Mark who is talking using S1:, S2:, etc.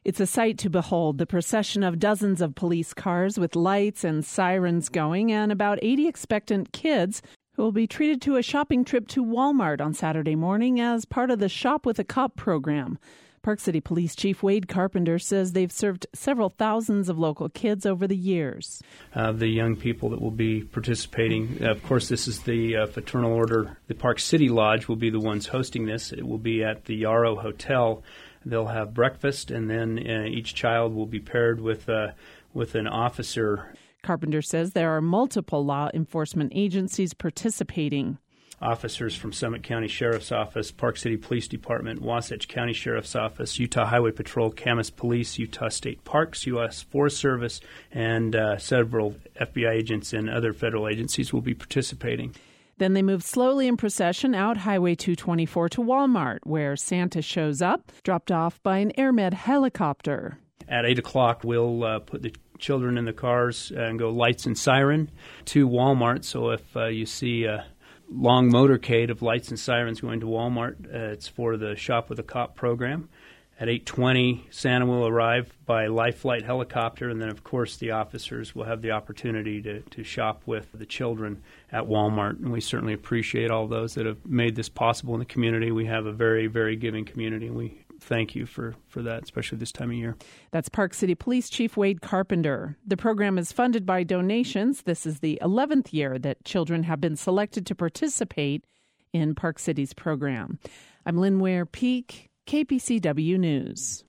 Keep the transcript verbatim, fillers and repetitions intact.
S1: It's a sight to behold, the procession of dozens of police cars with lights and sirens going, and about eighty expectant kids who will be treated to a shopping trip to Walmart on Saturday morning as part of the Shop with a Cop program. Park City Police Chief Wade Carpenter says they've served several thousands of local kids over the years.
S2: Uh, the young people that will be participating, uh, of course, this is the uh, Fraternal Order. The Park City Lodge will be the ones hosting this. It will be at the Yarrow Hotel. They'll have breakfast, and then uh, each child will be paired with uh, with an officer.
S1: Carpenter says there are multiple law enforcement agencies participating.
S2: Officers from Summit County Sheriff's Office, Park City Police Department, Wasatch County Sheriff's Office, Utah Highway Patrol, Camas Police, Utah State Parks, U S Forest Service, and uh, several F B I agents and other federal agencies will be participating.
S1: Then they move slowly in procession out Highway two twenty-four to Walmart, where Santa shows up, dropped off by an AirMed helicopter.
S2: At eight o'clock, we'll uh, put the children in the cars and go lights and siren to Walmart. So if uh, you see a long motorcade of lights and sirens going to Walmart, uh, it's for the Shop with a Cop program. At eight twenty, Santa will arrive by Life Flight helicopter, and then, of course, the officers will have the opportunity to, to shop with the children at Walmart. And we certainly appreciate all those that have made this possible in the community. We have a very, very giving community, and we thank you for, for that, especially this time of year.
S1: That's Park City Police Chief Wade Carpenter. The program is funded by donations. This is the eleventh year that children have been selected to participate in Park City's program. I'm Lynn Ware Peak, K P C W News.